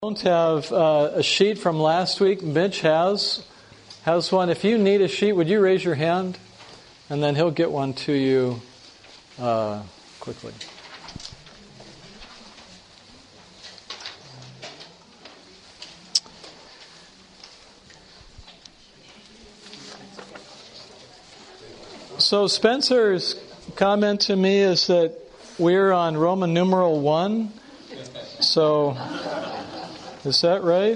Don't have a sheet from last week. Mitch has one. If you need a sheet, would you raise your hand? And then he'll get one to you quickly. So Spencer's comment to me is that we're on Roman numeral 1. So... is that right?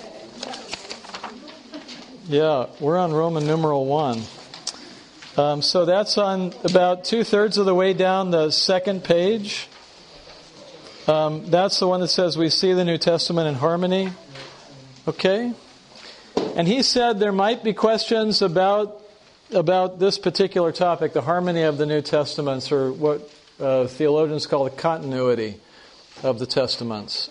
Yeah, we're on Roman numeral 1. So that's on about 2/3 of the way down the second page. That's the one that says we see the New Testament in harmony. Okay? And he said there might be questions about this particular topic, the harmony of the New Testaments, or what theologians call the continuity of the Testaments.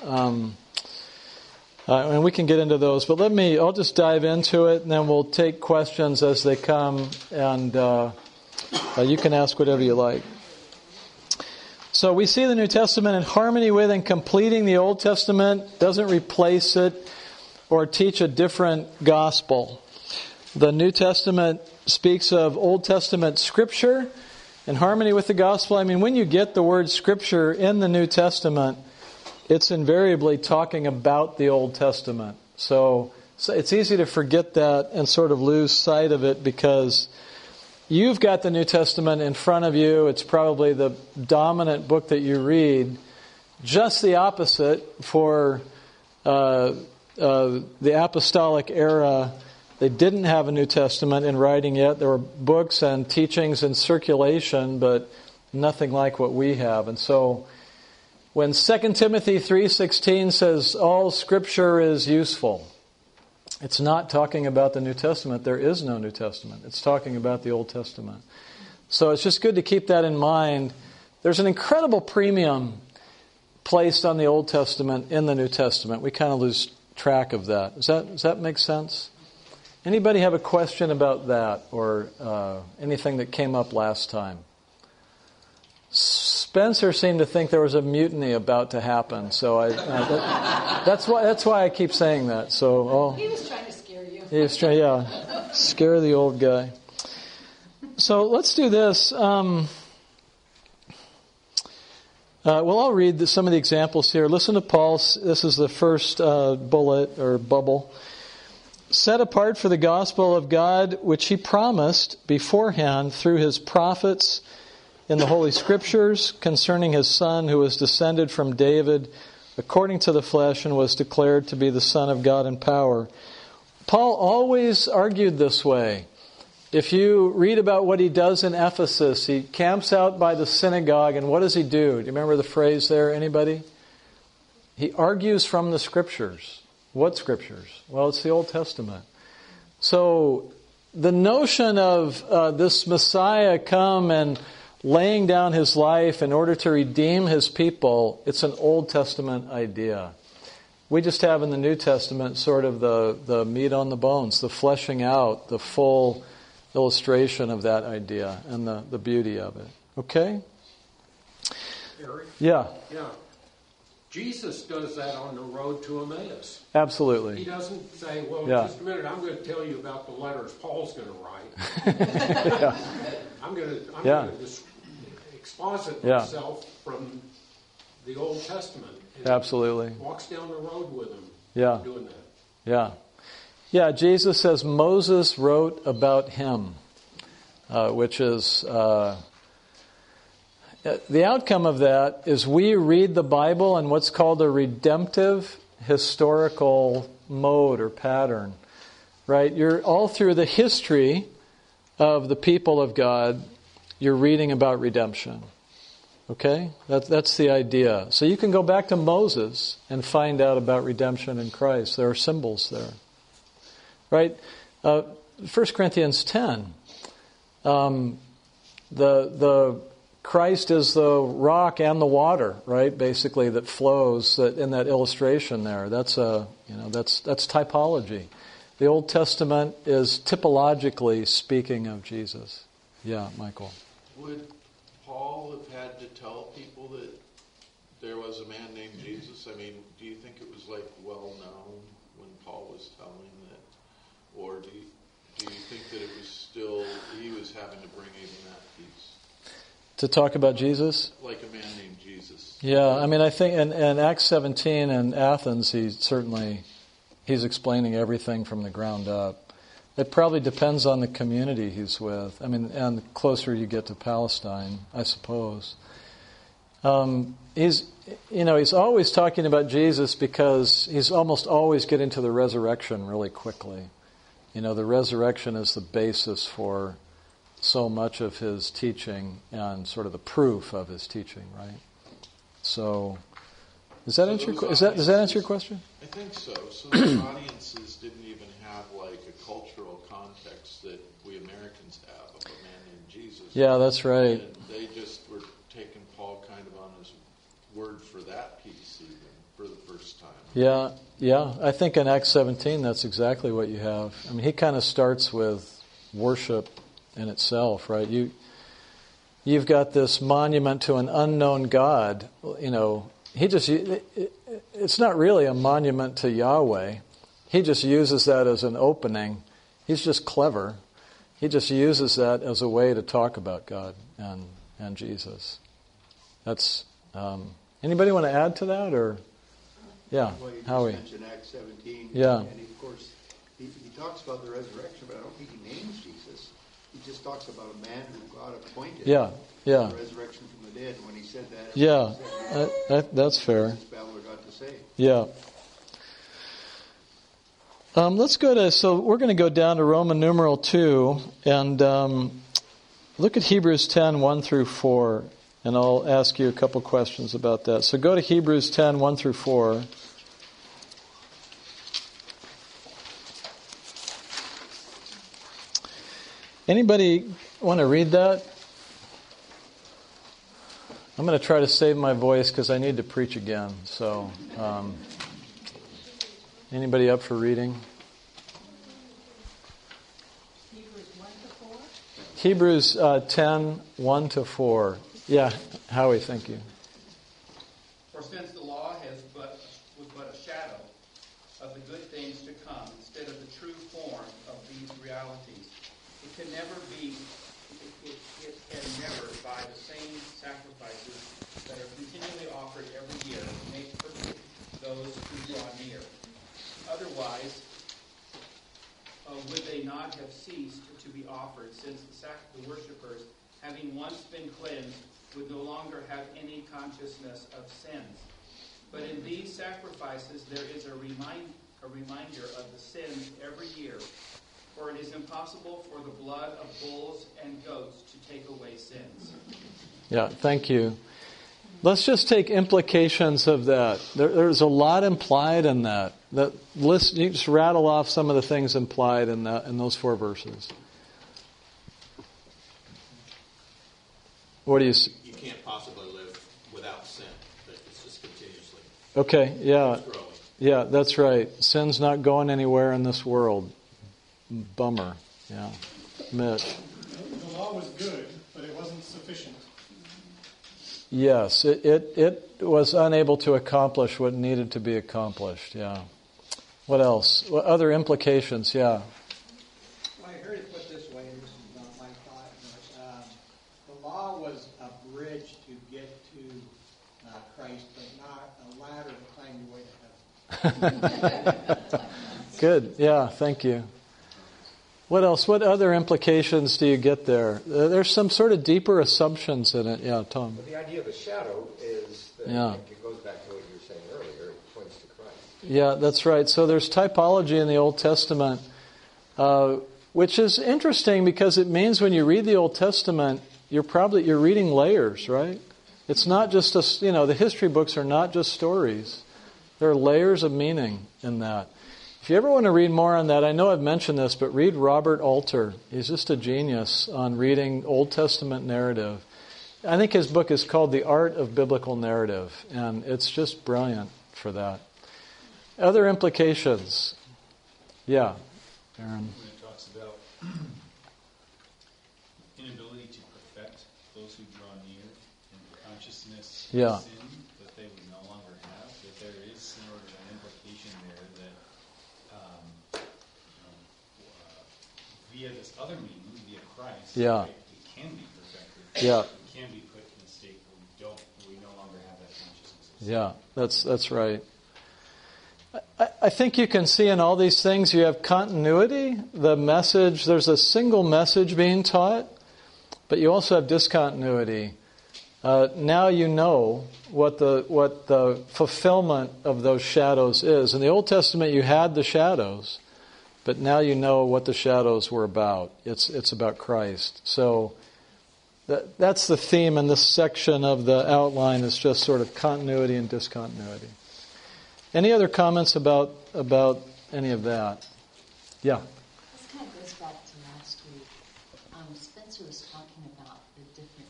And we can get into those, but I'll just dive into it, and then we'll take questions as they come, and you can ask whatever you like. So we see the New Testament in harmony with and completing the Old Testament, doesn't replace it or teach a different gospel. The New Testament speaks of Old Testament Scripture in harmony with the gospel. I mean, when you get the word Scripture in the New Testament, it's invariably talking about the Old Testament. So it's easy to forget that and sort of lose sight of it because you've got the New Testament in front of you. It's probably the dominant book that you read. Just the opposite for the apostolic era. They didn't have a New Testament in writing yet. There were books and teachings in circulation, but nothing like what we have. And so when 2 Timothy 3:16 says all Scripture is useful, it's not talking about the New Testament. There is no New Testament. It's talking about the Old Testament. So it's just good to keep that in mind. There's an incredible premium placed on the Old Testament in the New Testament. We kind of lose track of that. Does that make sense? Anybody have a question about that or anything that came up last time? Spencer seemed to think there was a mutiny about to happen, so that's why I keep saying that. So he was trying to scare you. He was trying, scare the old guy. So let's do this. Well, I'll read some of the examples here. Listen to Paul. This is the first bullet or bubble. Set apart for the gospel of God, which He promised beforehand through His prophets in the Holy Scriptures concerning His Son, who was descended from David according to the flesh and was declared to be the Son of God in power. Paul always argued this way. If you read about what he does in Ephesus, he camps out by the synagogue, and what does he do? Do you remember the phrase there, anybody? He argues from the Scriptures. What Scriptures? Well, it's the Old Testament. So the notion of this Messiah come and laying down His life in order to redeem His people, it's an Old Testament idea. We just have in the New Testament sort of the meat on the bones, the fleshing out, the full illustration of that idea and the beauty of it. Okay? Eric? Yeah. Jesus does that on the road to Emmaus. Absolutely. He doesn't say, well, just a minute, I'm going to tell you about the letters Paul's going to write. I'm going to exposit myself from the Old Testament. And absolutely. Walks down the road with him doing Yeah. that. Yeah, Jesus says Moses wrote about him, which is... the outcome of that is we read the Bible in what's called a redemptive historical mode or pattern. Right? You're all through the history of the people of God, you're reading about redemption. Okay? That's the idea. So you can go back to Moses and find out about redemption in Christ. There are symbols there. Right? 1 Corinthians 10. The Christ is the rock and the water, right? Basically, that flows in that illustration there. That's typology. The Old Testament is typologically speaking of Jesus. Yeah, Michael. Would Paul have had to tell people that there was a man named Jesus? I mean, do you think it was was like well known when Paul was telling that, or do you think that it was still he was having to bring even that piece to talk about Jesus? Like a man named Jesus. Yeah, I mean, I think in Acts 17 in Athens, he's explaining everything from the ground up. It probably depends on the community he's with. I mean, and the closer you get to Palestine, I suppose. He's always talking about Jesus because he's almost always getting to the resurrection really quickly. The resurrection is the basis for so much of his teaching and sort of the proof of his teaching, right? So, does that answer your question? I think so. So the audiences didn't even have like a cultural context that we Americans have of a man named Jesus. Yeah, that's right. And they just were taking Paul kind of on his word for that piece even for the first time. Yeah. I think in Acts 17 that's exactly what you have. I mean, he kind of starts with worship in itself, right? You've got this monument to an unknown God. It's not really a monument to Yahweh. He just uses that as an opening. He's just clever. He just uses that as a way to talk about God and Jesus. That's anybody want to add to that, or yeah, well, you Howie? just mentioned Acts 17. Yeah. And of course, he talks about the resurrection, but I don't think he names Jesus. He just talks about a man who God appointed. Yeah. The resurrection from the dead. When he said that, Yeah, that's fair. Babbler got to say. Yeah. Let's go to, so we're going to go down to Roman numeral 2 and look at Hebrews 10, 1 through 4, and I'll ask you a couple questions about that. So go to Hebrews 10, 1 through 4. Anybody want to read that? I'm going to try to save my voice because I need to preach again. So, anybody up for reading? Hebrews 1 to 4? Hebrews 10, 1 to 4. Yeah, Howie, thank you. For since the law was but a shadow of the good things to come, instead of the true form of these realities, it can never, by the same sacrifices that are continually offered every year, make perfect those who draw near. Otherwise, would they not have ceased to be offered, since the worshippers, having once been cleansed, would no longer have any consciousness of sins? But in these sacrifices there is a reminder of the sins every year, for it is impossible for the blood of bulls and goats to take away sins. Yeah, thank you. Let's just take implications of that. There's a lot implied in that. You just rattle off some of the things implied in those 4 verses. What do you? You can't possibly live without sin. It's just continuously. Okay, yeah, growing. Yeah, that's right. Sin's not going anywhere in this world. Bummer. Yeah, Mitch. The law was good, but it wasn't sufficient. Yes, it was unable to accomplish what needed to be accomplished. Yeah. What else? What other implications? Yeah. Well, I heard it put this way, and this is not my thought, but the law was a bridge to get to Christ, but not a ladder to climb your way to heaven. Good. Yeah, thank you. What else? What other implications do you get there? There's some sort of deeper assumptions in it. Yeah, Tom. Well, the idea of a shadow is that it goes back to what you were saying earlier. It points to Christ. Yeah, that's right. So there's typology in the Old Testament, which is interesting because it means when you read the Old Testament, you're reading layers, right? It's not just the history books are not just stories. There are layers of meaning in that. If you ever want to read more on that, I know I've mentioned this, but read Robert Alter. He's just a genius on reading Old Testament narrative. I think his book is called The Art of Biblical Narrative, and it's just brilliant for that. Other implications? Yeah, Aaron. When it talks about inability to perfect those who draw near and the consciousness of sin that they would no longer have, that there is sort of an implication via this other means, via Christ, Yeah. right, it can be perfected. Yeah. It can be put in a state where we no longer have that consciousness. Yeah, that's right. I think you can see in all these things you have continuity. The message, there's a single message being taught, but you also have discontinuity. Now you know what the fulfillment of those shadows is. In the Old Testament you had the shadows, but now you know what the shadows were about. It's about Christ. So that's the theme in this section of the outline, is just sort of continuity and discontinuity. Any other comments about any of that? Yeah. This kind of goes back to last week. Spencer was talking about the different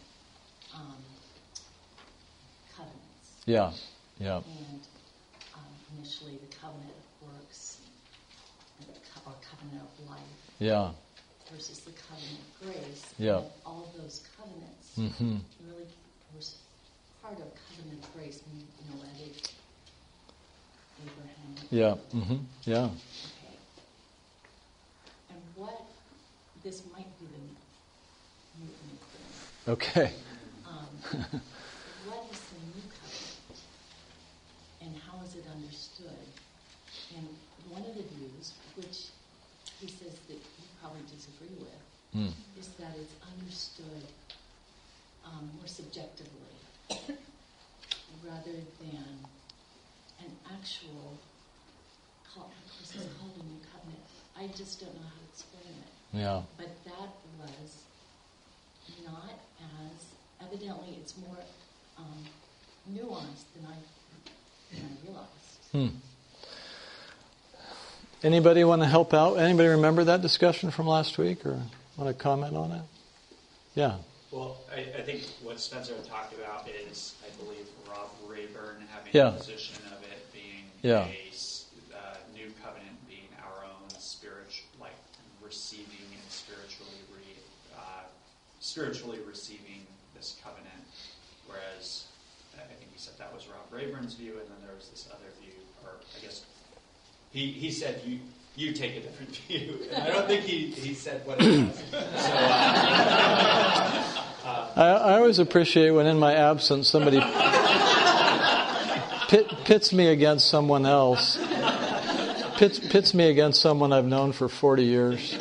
covenants. Yeah. And initially the covenant of works, or covenant of life. Yeah. Versus the covenant of grace. Yeah. And all those covenants really were part of covenant of grace. Noetic, Abraham. Yeah. Yeah. Okay. And what this might be the new thing. Okay. What is the new covenant, and how is it understood? And one of the views, which he says that you probably disagree with, is that it's understood more subjectively rather than an actual, of course it's called a new covenant. I just don't know how to explain it. Yeah. But that was not as, evidently it's more nuanced than I realized. Anybody want to help out? Anybody remember that discussion from last week, or want to comment on it? Yeah. Well, I think what Spencer talked about is, I believe, Rob Rayburn having Yeah. a position of it being Yeah. a new covenant being our own spiritual, like receiving and spiritually receiving this covenant. Whereas I think he said that was Rob Rayburn's view, and then there was this other view, or I guess he said you take a different view. And I don't think he said what it was. So, I always appreciate when in my absence somebody pits me against someone else. Pits me against someone I've known for 40 years.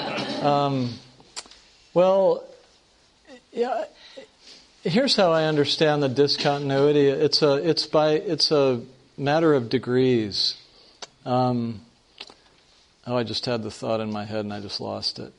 Well, yeah. Here's how I understand the discontinuity. It's a matter of degrees. I just had the thought in my head and I just lost it.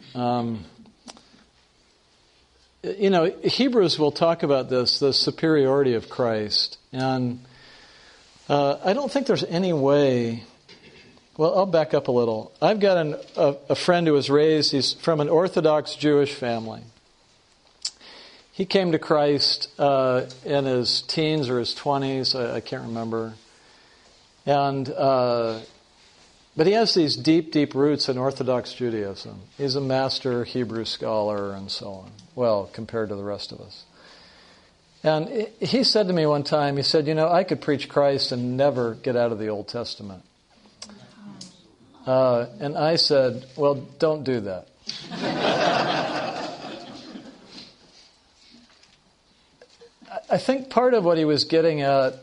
Hebrews will talk about this, the superiority of Christ. And I don't think there's any way... Well, I'll back up a little. I've got a friend who was raised, he's from an Orthodox Jewish family. He came to Christ in his teens or his 20s, I can't remember. And but he has these deep, deep roots in Orthodox Judaism. He's a master Hebrew scholar and so on. Well, compared to the rest of us. And he said to me one time, he said, I could preach Christ and never get out of the Old Testament. And I said, well, don't do that. I think part of what he was getting at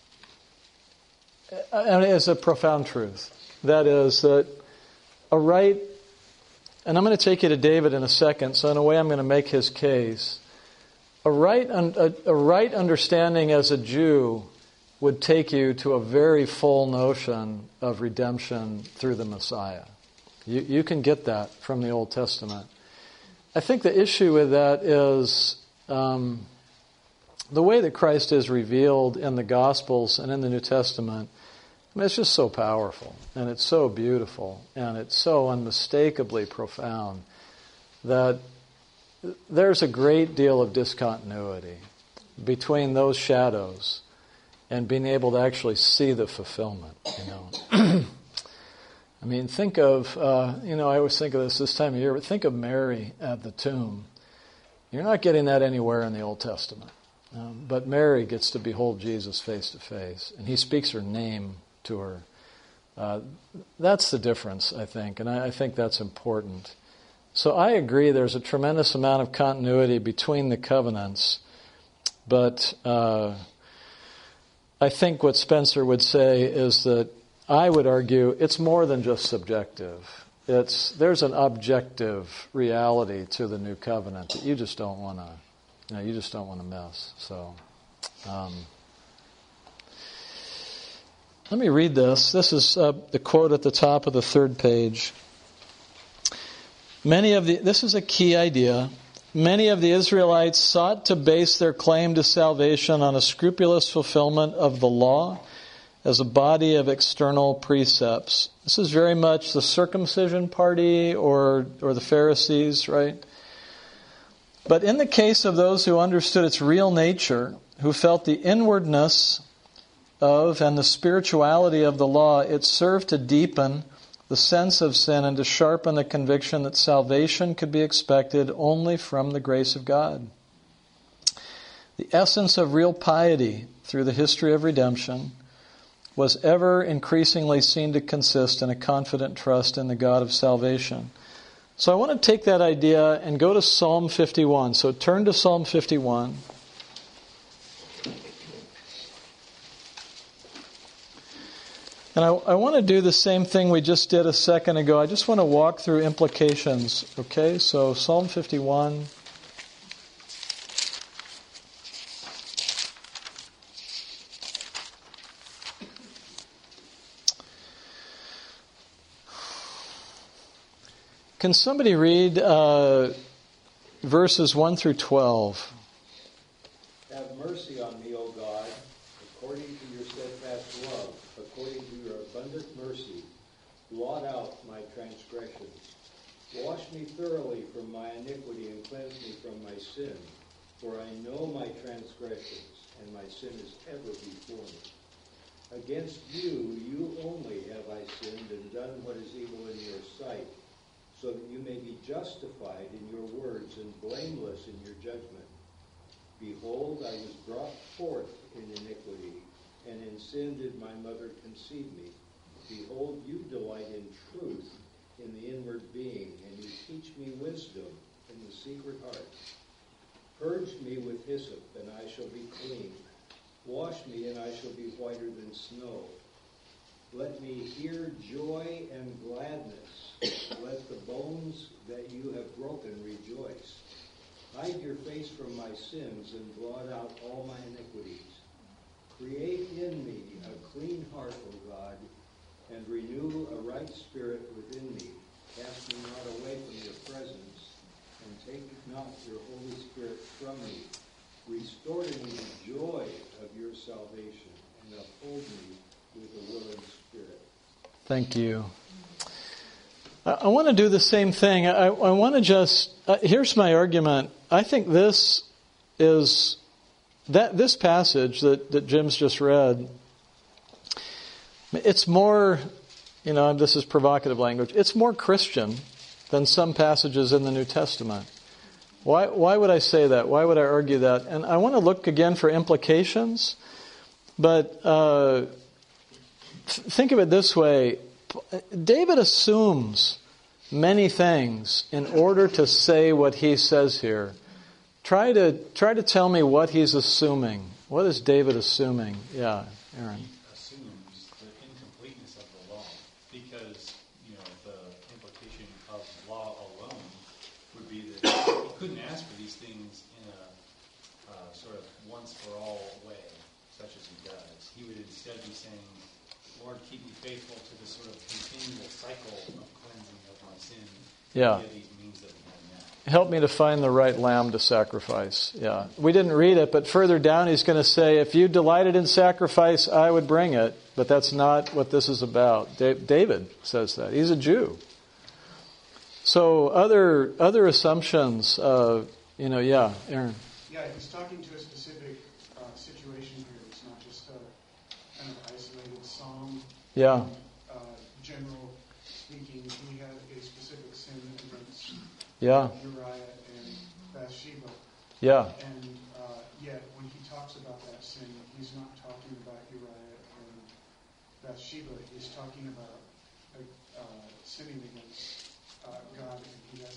is a profound truth. That is that a right, and I'm going to take you to David in a second, so in a way I'm going to make his case. A right understanding as a Jew would take you to a very full notion of redemption through the Messiah. You can get that from the Old Testament. I think the issue with that is the way that Christ is revealed in the Gospels and in the New Testament. I mean, it's just so powerful, and it's so beautiful, and it's so unmistakably profound that there's a great deal of discontinuity between those shadows and being able to actually see the fulfillment, I mean, think of, I always think of this time of year, but think of Mary at the tomb. You're not getting that anywhere in the Old Testament. But Mary gets to behold Jesus face to face, and he speaks her name to her. That's the difference, I think, and I think that's important. So I agree there's a tremendous amount of continuity between the covenants, but I think what Spencer would say is that I would argue it's more than just subjective. There's an objective reality to the new covenant that you just don't want to miss. So let me read this. This is the quote at the top of the third page. This is a key idea. Many of the Israelites sought to base their claim to salvation on a scrupulous fulfillment of the law as a body of external precepts. This is very much the circumcision party or the Pharisees, right? But in the case of those who understood its real nature, who felt the inwardness of and the spirituality of the law, it served to deepen the sense of sin and to sharpen the conviction that salvation could be expected only from the grace of God. The essence of real piety through the history of redemption was ever increasingly seen to consist in a confident trust in the God of salvation. So I want to take that idea and go to Psalm 51. So turn to Psalm 51. And I want to do the same thing we just did a second ago. I just want to walk through implications. Okay, so Psalm 51. Can somebody read verses 1 through 12? Have mercy on me, O God, according to your steadfast love, according to your abundant mercy. Blot out my transgressions. Wash me thoroughly from my iniquity and cleanse me from my sin. For I know my transgressions, and my sin is ever before me. Against you, you only have I sinned and done what is evil in your sight, so that you may be justified in your words and blameless in your judgment. Behold, I was brought forth in iniquity, and in sin did my mother conceive me. Behold, you delight in truth in the inward being, and you teach me wisdom in the secret heart. Purge me with hyssop, and I shall be clean. Wash me, and I shall be whiter than snow. Let me hear joy and gladness. Let the bones that you have broken rejoice. Hide your face from my sins and blot out all my iniquities. Create in me a clean heart, O God, and renew a right spirit within me. Cast me not away from your presence, and take not your Holy Spirit from me. Restore to me the joy of your salvation, and uphold me with a willing spirit. Thank you. I want to do the same thing. I want to just, here's my argument. I think this is, this passage that Jim's just read, it's more, this is provocative language, it's more Christian than some passages in the New Testament. Why would I say that? Why would I argue that? And I want to look again for implications, but think of it this way. David assumes many things in order to say what he says here. Try to tell me what he's assuming. What is David assuming? Yeah, Aaron. He assumes the incompleteness of the law because, the implication of law alone would be that he couldn't ask for these things in a sort of once for all way, such as he does. He would instead be saying, Lord, keep me faithful to this sort of continual cycle of cleansing of my sin. Yeah. These means that we have now. Help me to find the right lamb to sacrifice. Yeah. We didn't read it, but further down he's going to say, if you delighted in sacrifice, I would bring it. But that's not what this is about. David says that. He's a Jew. So other assumptions, Aaron. Yeah, he's talking to a specific situation here. It's not just a kind of isolated psalm. Yeah. General speaking, he had a specific sin against Yeah. Uriah and Bathsheba. Yeah. And yet, when he talks about that sin, he's not talking about Uriah and Bathsheba. He's talking about sinning against God, and he's asking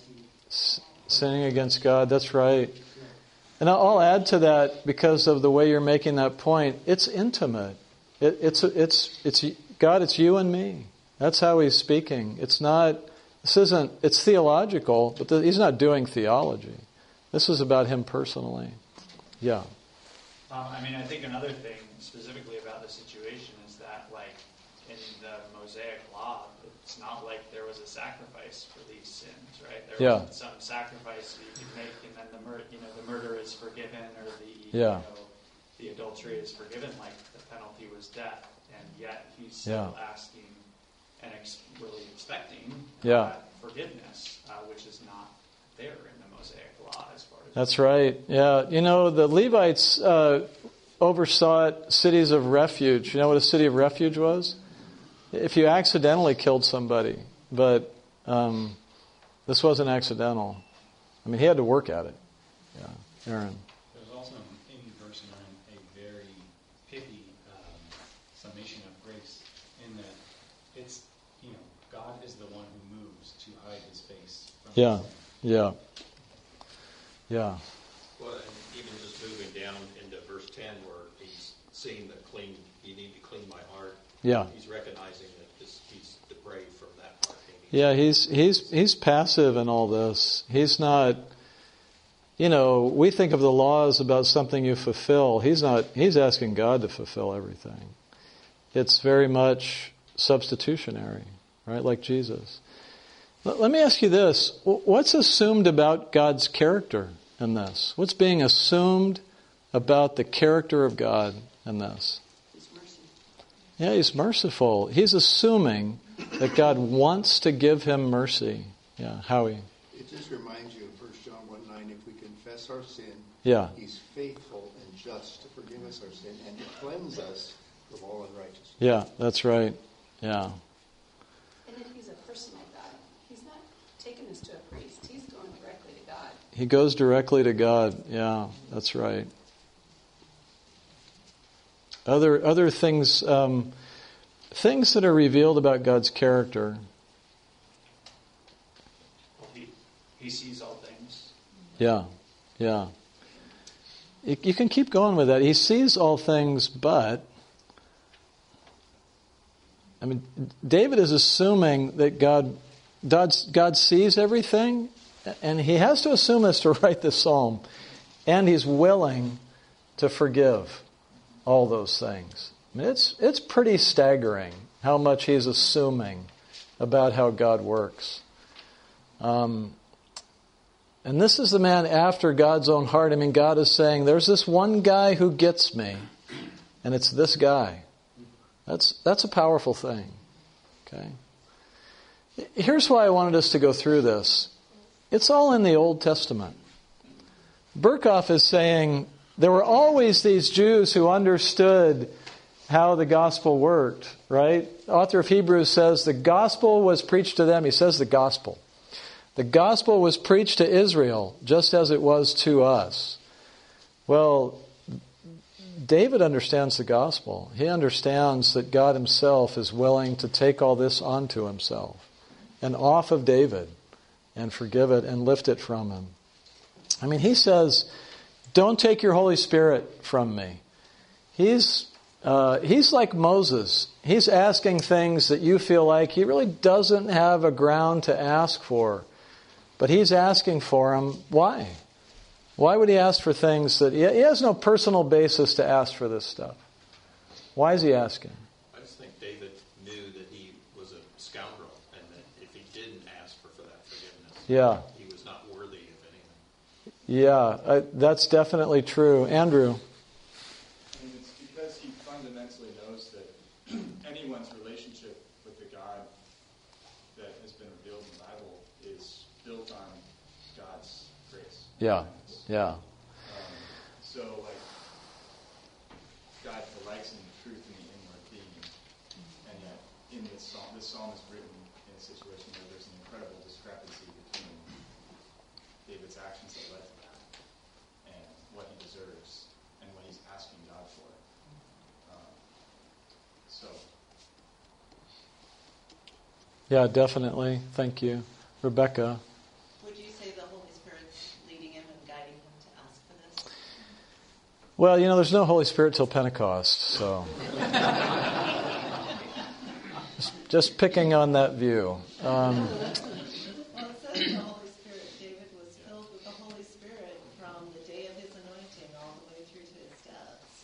Sinning against God, that's right. And I'll add to that, because of the way you're making that point, it's intimate. It's God, it's you and me. That's how he's speaking. It's theological, but he's not doing theology. This is about him personally. Yeah. I think another thing specifically about the situation is that, like, in the Mosaic law, it's not like there was a sacrifice for these sins, right? There wasn't some sacrifice you could make, and then the murder is forgiven, or the adultery is forgiven. Like, the penalty was death, and yet he's still asking and really expecting forgiveness, which is not there in the Mosaic law as far as... That's right. Yeah. The Levites oversaw cities of refuge. You know what a city of refuge was? If you accidentally killed somebody, but this wasn't accidental. He had to work at it. Yeah. Aaron. There's also in verse 9 a very pithy summation of grace, in that it's, God is the one who moves to hide his face from his sin. Yeah. Well, and even just moving down into verse 10, where he's seeing you need to clean my heart. Yeah. He's recognizing that he's depraved from that part. Yeah, he's passive in all this. He's not, we think of the law as about something you fulfill. He's asking God to fulfill everything. It's very much substitutionary, right? Like Jesus. Let me ask you this. What's assumed about God's character in this? What's being assumed about the character of God in this? His mercy. Yeah, he's merciful. He's assuming that God wants to give him mercy. Yeah, Howie. It just reminds you of 1 John 1:9, if we confess our sin, he's faithful and just to forgive us our sin and to cleanse us from all unrighteousness. Yeah, that's right. Yeah. And if he's a personal God, he's not taking this to a priest. He's going directly to God. He goes directly to God. Yeah, that's right. Other things, things that are revealed about God's character. He sees all things. Yeah. You can keep going with that. He sees all things, but David is assuming that God sees everything, and he has to assume this to write this psalm, and he's willing to forgive all those things. It's pretty staggering how much he's assuming about how God works. And this is the man after God's own heart. God is saying, there's this one guy who gets me, and it's this guy. That's a powerful thing. Okay. Here's why I wanted us to go through this. It's all in the Old Testament. Berkhoff is saying there were always these Jews who understood how the gospel worked, right? The author of Hebrews says the gospel was preached to them. He says the gospel. The gospel was preached to Israel just as it was to us. Well, David understands the gospel. He understands that God himself is willing to take all this onto himself and off of David and forgive it and lift it from him. He says, don't take your Holy Spirit from me. He's like Moses. He's asking things that you feel like he really doesn't have a ground to ask for. But he's asking for them. Why? Why would he ask for things that... He has no personal basis to ask for this stuff. Why is he asking? I just think David knew that he was a scoundrel, and that if he didn't ask for that forgiveness, he was not worthy of anything. Yeah, that's definitely true. Andrew? It's because he fundamentally knows that anyone's relationship with the God that has been revealed in the Bible is built on God's grace. Yeah. So, God delights in the truth in the inward being, and yet in this psalm is written in a situation where there's an incredible discrepancy between David's actions that led to that and what he deserves and what he's asking God for. Yeah, definitely. Thank you. Rebecca? Would you say the Well, there's no Holy Spirit till Pentecost, so just picking on that view. Well, it says the Holy Spirit. David was filled with the Holy Spirit from the day of his anointing all the way through to his death.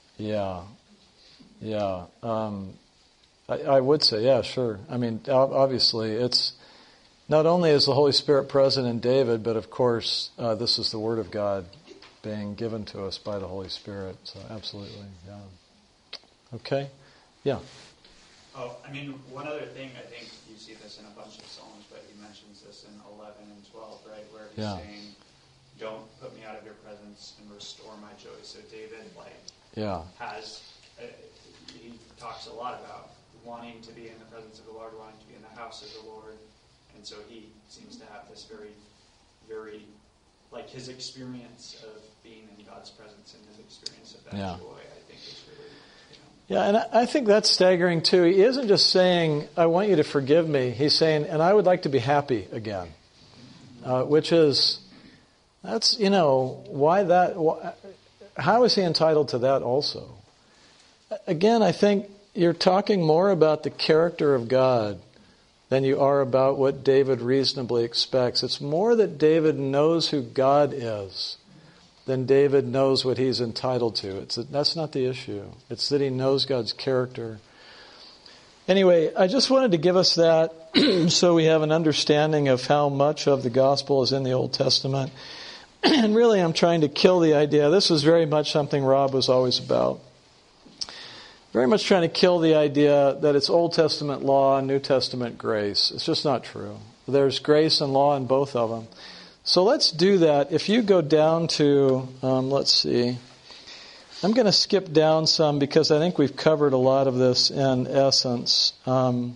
So, I would say, yeah, sure. I mean, obviously, it's not only is the Holy Spirit present in David, but of course, this is the Word of God being given to us by the Holy Spirit. So, absolutely, yeah. Okay, yeah. Oh, I mean, one other thing, I think you see this in a bunch of Psalms, but he mentions this in 11 and 12, right, where he's saying, don't put me out of your presence and restore my joy. So David, he talks a lot about wanting to be in the presence of the Lord, wanting to be in the house of the Lord, and so he seems to have this very, very, like his experience of being in God's presence and his experience of that joy, I think is really... Yeah, and I think that's staggering too. He isn't just saying, I want you to forgive me. He's saying, and I would like to be happy again. Why that? How is he entitled to that also? Again, I think you're talking more about the character of God than you are about what David reasonably expects. It's more that David knows who God is than David knows what he's entitled to. That's not the issue. It's that he knows God's character. Anyway, I just wanted to give us that so we have an understanding of how much of the gospel is in the Old Testament. And really, I'm trying to kill the idea. This was very much something Rob was always about. Very much trying to kill the idea that it's Old Testament law and New Testament grace. It's just not true. There's grace and law in both of them. So let's do that. If you go down to, let's see. I'm going to skip down some because I think we've covered a lot of this in essence. Go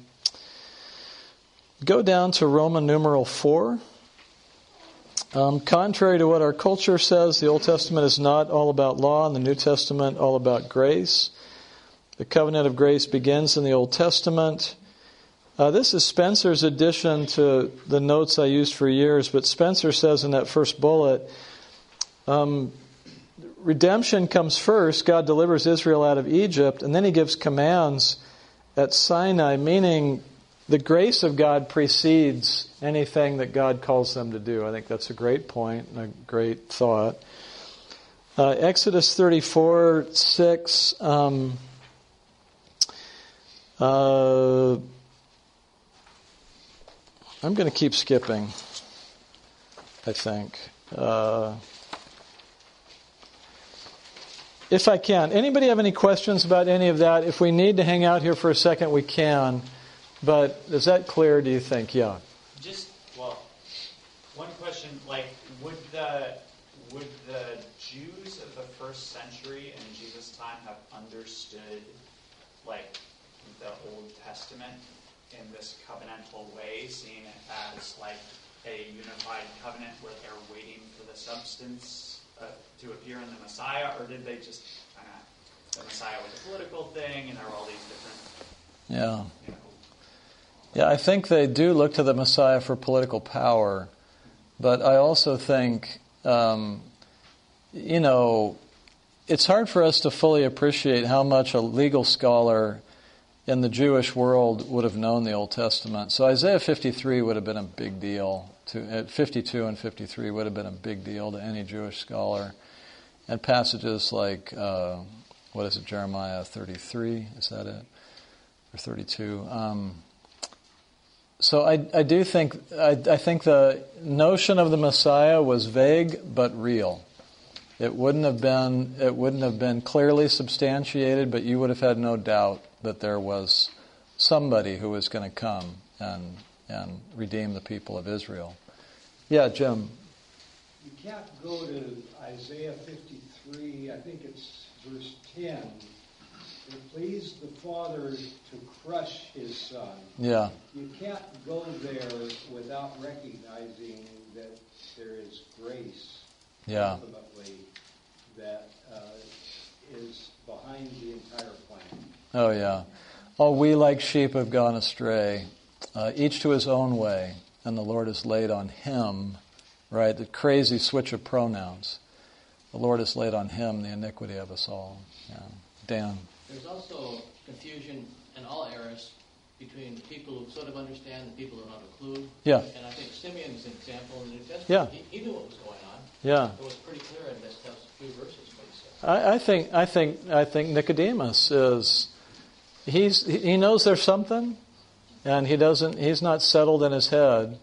down to Roman numeral 4. Contrary to what our culture says, the Old Testament is not all about law and the New Testament all about grace. The covenant of grace begins in the Old Testament. This is Spencer's addition to the notes I used for years, but Spencer says in that first bullet, redemption comes first. God delivers Israel out of Egypt, and then he gives commands at Sinai, meaning the grace of God precedes anything that God calls them to do. I think that's a great point and a great thought. Exodus 34:6. I'm going to keep skipping, I think. If I can. Anybody have any questions about any of that? If we need to hang out here for a second, we can. But is that clear, do you think? Yeah. One question, would the Jews of the first century in Jesus' time have understood, the Old Testament in this covenantal way, seeing it as a unified covenant where they're waiting for the substance to appear in the Messiah, or did they just the Messiah was a political thing and there were all these different... Yeah, I think they do look to the Messiah for political power, but I also think, it's hard for us to fully appreciate how much a legal scholar in the Jewish world would have known the Old Testament. So Isaiah 53 would have been a big deal. 52 and 53 would have been a big deal to any Jewish scholar. And passages like, Jeremiah 33, is that it? Or 32. So I do think, I think the notion of the Messiah was vague but real. It wouldn't have been clearly substantiated, but you would have had no doubt that there was somebody who was going to come and redeem the people of Israel. Yeah, Jim. You can't go to Isaiah 53, I think it's verse 10. It pleased the Father to crush his Son. Yeah. You can't go there without recognizing that there is grace ultimately that is behind the entire plan. Oh, yeah. All we like sheep have gone astray, each to his own way, and the Lord has laid on him, right, the crazy switch of pronouns. the Lord has laid on him the iniquity of us all. Yeah. Dan. There's also confusion in all eras between people who sort of understand and people who don't have a clue. Yeah. And I think Simeon's an example in the New Testament. Yeah. He knew what was going on. Yeah. It was pretty clear in this few verses what he said. I think Nicodemus is he knows there's something, and he's not settled in his head.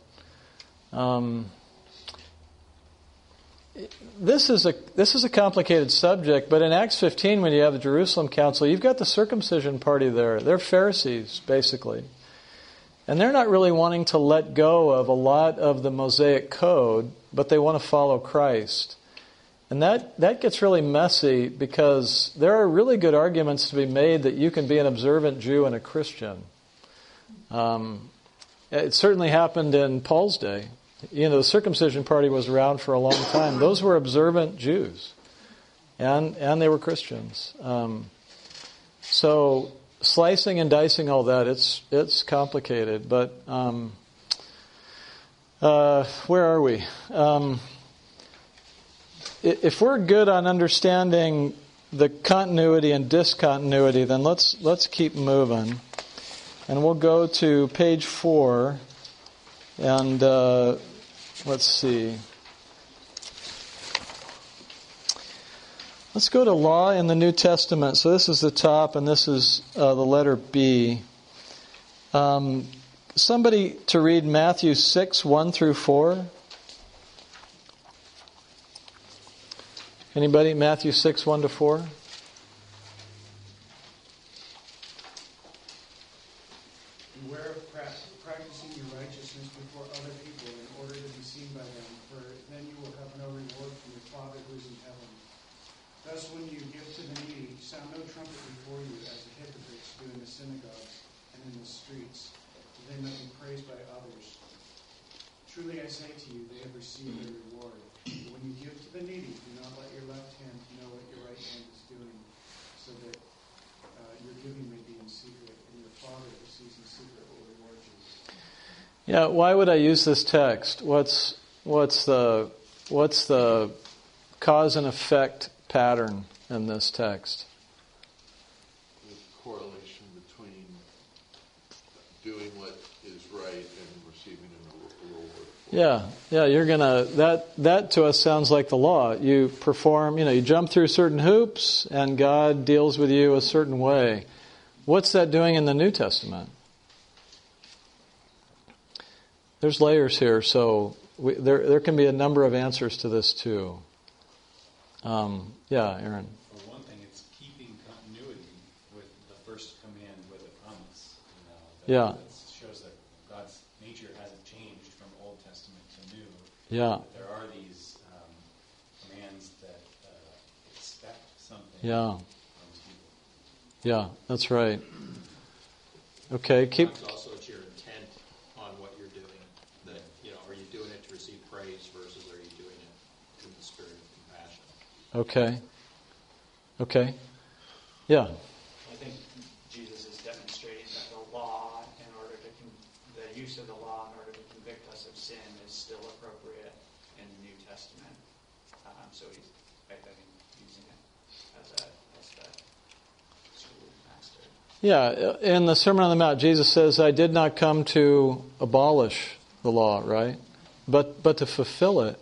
This is a complicated subject, but in Acts 15, when you have the Jerusalem Council, you've got the circumcision party there. They're Pharisees, basically. And they're not really wanting to let go of a lot of the Mosaic code, but they want to follow Christ. And that gets really messy because there are really good arguments to be made that you can be an observant Jew and a Christian. It certainly happened in Paul's day. The circumcision party was around for a long time. Those were observant Jews, and they were Christians. So slicing and dicing all that, it's complicated. But where are we? If we're good on understanding the continuity and discontinuity, then let's keep moving, and we'll go to page 4, and let's see. Let's go to law in the New Testament. So this is the top, and this is the letter B. Somebody to read Matthew 6, 1 through 4. Anybody? Matthew 6, 1 to 4. Beware of practicing your righteousness before other people in order to be seen by them, for then you will have no reward from your Father who is in heaven. Thus, when you give to the needy, sound no trumpet before you, as the hypocrites do in the synagogues and in the streets, that they may be praised by others. Truly I say to you, they have received their reward. But when you give to the needy, do not let your left hand know what your right hand is doing, so that your giving may be in secret, and your Father who sees in secret will reward you. Yeah, why would I use this text? What's the cause and effect pattern in this text? The correlation between doing what is right and receiving a reward. Yeah, you're gonna that to us sounds like the law. You perform, you jump through certain hoops, and God deals with you a certain way. What's that doing in the New Testament? There's layers here, so there can be a number of answers to this too. Yeah, Aaron. For one thing, it's keeping continuity with the first command with a promise. That shows that God's nature hasn't changed from Old Testament to New. Yeah. There are these commands that expect something Yeah. from people. Yeah, that's right. Okay, keep. Also, it's your intent on what you're doing. That are you doing it to receive praise versus are you doing it in the spirit of compassion? Okay. Yeah. I think Jesus is demonstrating that the law, the use of the law in order to convict us of sin, is still appropriate in the New Testament. So he's, I think, using it as the schoolmaster. Yeah, in the Sermon on the Mount, Jesus says, "I did not come to abolish the law," right? But to fulfill it.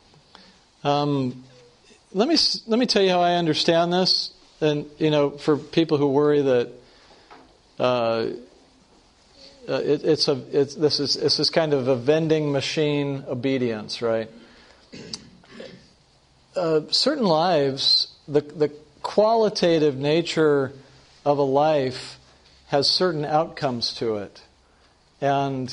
Let me tell you how I understand this, and for people who worry that this is kind of a vending machine obedience, right? Certain lives, the qualitative nature of a life has certain outcomes to it, and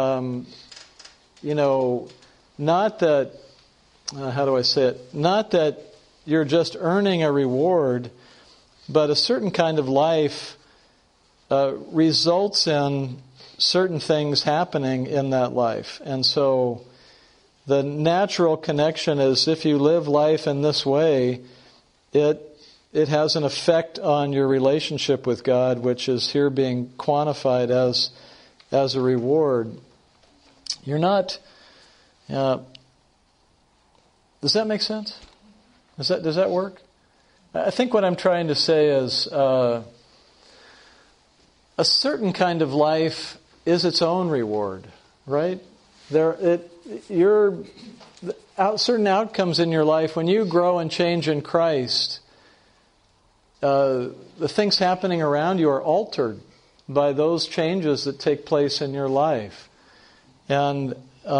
not that. How do I say it? Not that you're just earning a reward, but a certain kind of life results in certain things happening in that life. And so the natural connection is if you live life in this way, it has an effect on your relationship with God, which is here being quantified as a reward. You're not... does that make sense? Does that work? I think what I'm trying to say is a certain kind of life is its own reward, right? Certain outcomes in your life, when you grow and change in Christ, the things happening around you are altered by those changes that take place in your life. And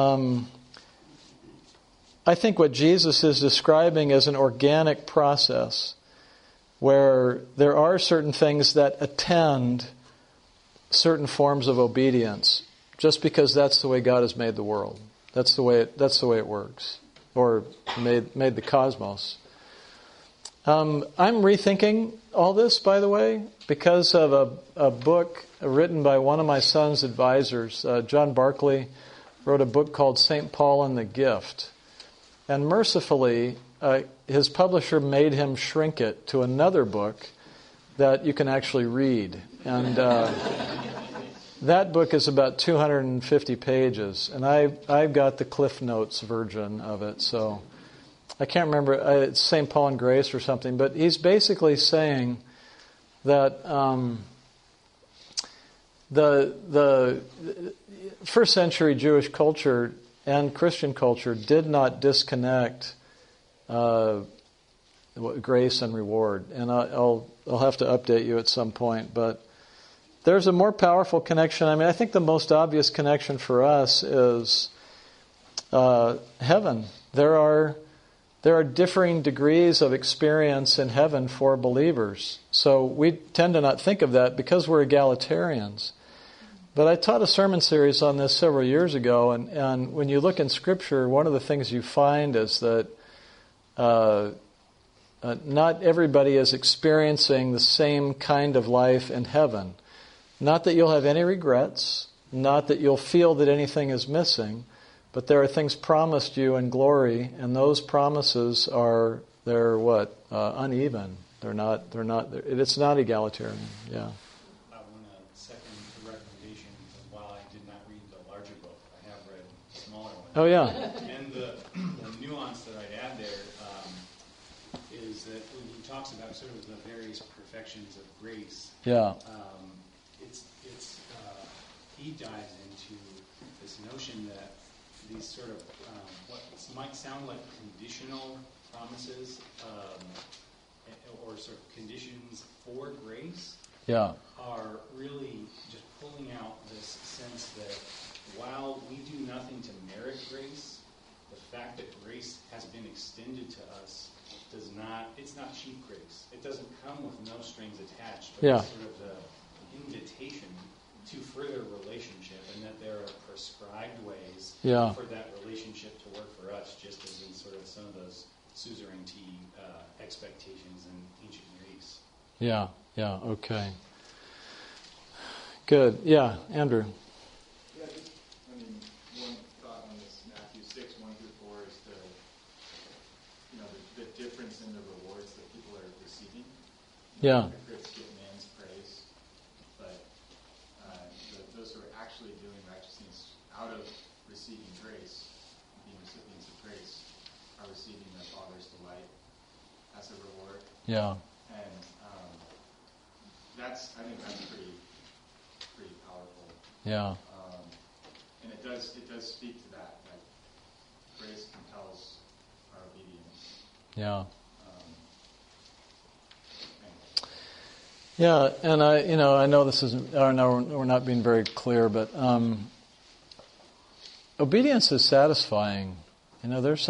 I think what Jesus is describing is an organic process where there are certain things that attend certain forms of obedience, just because that's the way God has made the world. That's the way it works, or made the cosmos. I'm rethinking all this, by the way, because of a book written by one of my son's advisors. John Barclay wrote a book called St. Paul and the Gift. And mercifully, his publisher made him shrink it to another book that you can actually read. And that book is about 250 pages. And I've got the Cliff Notes version of it. So I can't remember, it's St. Paul and Grace or something. But he's basically saying that the first century Jewish culture and Christian culture did not disconnect grace and reward. And I'll have to update you at some point. But there's a more powerful connection. I mean, I think the most obvious connection for us is heaven. There are differing degrees of experience in heaven for believers. So we tend to not think of that because we're egalitarians. But I taught a sermon series on this several years ago, and when you look in Scripture, one of the things you find is that not everybody is experiencing the same kind of life in heaven. Not that you'll have any regrets, not that you'll feel that anything is missing, but there are things promised you in glory, and those promises uneven. It's not egalitarian. Yeah. I want to second the recommendation. While I did not read the larger book, I have read the smaller one. Oh yeah. And the nuance that I'd add there is that when he talks about sort of the various perfections of grace, he dives into this notion that these sort of what might sound like conditional promises or sort of conditions for grace are really just pulling out this sense that while we do nothing to merit grace, the fact that grace has been extended to us it's not cheap grace. It doesn't come with no strings attached, but it's sort of the invitation to further relationship, and that there are prescribed ways for that relationship to work for us, just as in sort of some of those suzerainty expectations in ancient Greece. Yeah, okay. Good. Yeah, Andrew. Yeah, one thought on this Matthew 6, 1 through 4 is the difference in the rewards that people are receiving. Yeah. Hypocrites get man's praise, but those who are actually doing righteousness out of receiving grace, being recipients of grace, are receiving their Father's delight as a reward. Yeah. And I think that's pretty powerful. Yeah. And it does speak to that grace compels our obedience. Yeah. Yeah, and I know this isn't. I know we're not being very clear, but obedience is satisfying. There's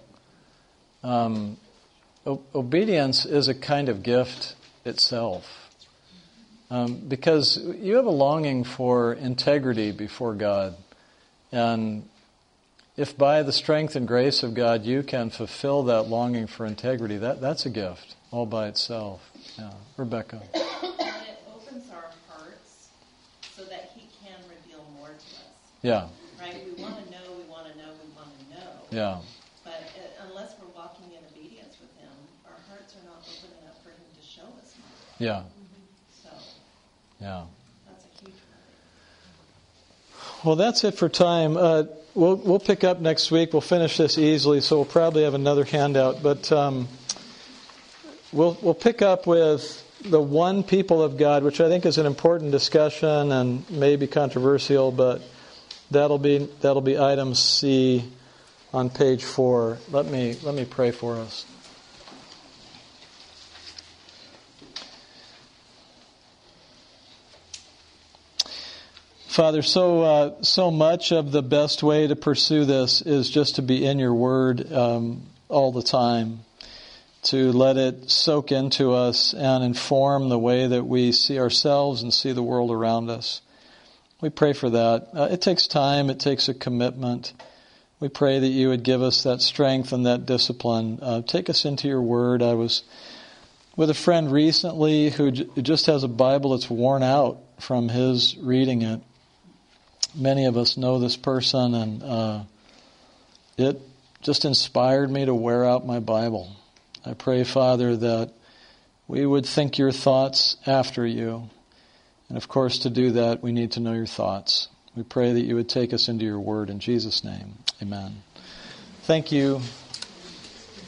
obedience is a kind of gift itself, because you have a longing for integrity before God, and if by the strength and grace of God you can fulfill that longing for integrity, that's a gift all by itself. Yeah, Rebecca. And it opens our hearts so that He can reveal more to us. Yeah. Right? We want to know. Yeah. But unless we're walking in obedience with Him, our hearts are not open enough for Him to show us more. Yeah. So. Yeah. That's a huge one. Well, that's it for time. We'll pick up next week. We'll finish this easily, so we'll probably have another handout. But we'll pick up with the one people of God, which I think is an important discussion and may be controversial, but that'll be item C on page 4. Let me pray for us. Father, so much of the best way to pursue this is just to be in your Word all the time, to let it soak into us and inform the way that we see ourselves and see the world around us. We pray for that. It takes time. It takes a commitment. We pray that you would give us that strength and that discipline. Take us into your Word. I was with a friend recently who just has a Bible that's worn out from his reading it. Many of us know this person, and it just inspired me to wear out my Bible. I pray, Father, that we would think your thoughts after you. And of course, to do that, we need to know your thoughts. We pray that you would take us into your word in Jesus' name. Amen. Thank you.